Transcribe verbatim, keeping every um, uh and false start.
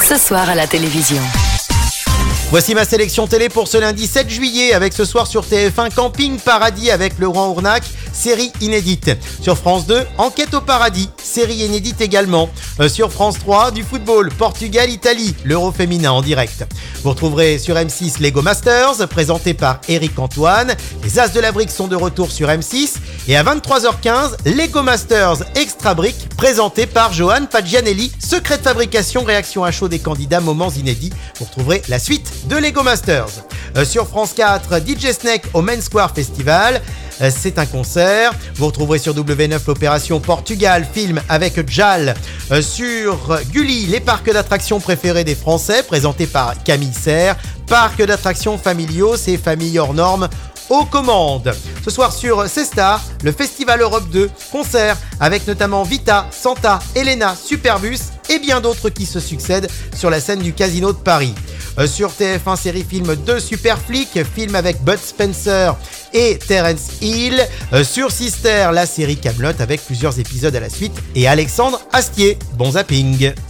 ce soir à la télévision. Voici ma sélection télé pour ce lundi sept juillet avec ce soir sur T F un Camping Paradis avec Laurent Ournac, série inédite. Sur France deux, Enquête au paradis, série inédite également. Euh, sur France trois, du football, Portugal-Italie, l'Euro féminin en direct. Vous retrouverez sur M six Lego Masters, présenté par Eric Antoine. Les As de la Brique sont de retour sur M six. Et à vingt-trois heures quinze, Lego Masters Extra Brique, présenté par Johan Paggianelli. Secret de fabrication, réaction à chaud des candidats, moments inédits. Vous retrouverez la suite de Lego Masters. Euh, sur France quatre, D J Snake au Main Square Festival. Euh, c'est un concert. Vous retrouverez sur W neuf l'opération Portugal, film avec Jal. Euh, sur Gulli, les parcs d'attractions préférés des Français, présenté par Camille Serre. Parcs d'attractions familiaux, c'est famille hors normes aux commandes. Ce soir sur C-Star, le Festival Europe deux, concert avec notamment Vita, Santa, Elena, Superbus et bien d'autres qui se succèdent sur la scène du Casino de Paris. Euh, sur T F un, série film deux Super Flics, film avec Bud Spencer et Terence Hill. Euh, sur Sister, la série Kaamelott avec plusieurs épisodes à la suite et Alexandre Astier. Bon zapping.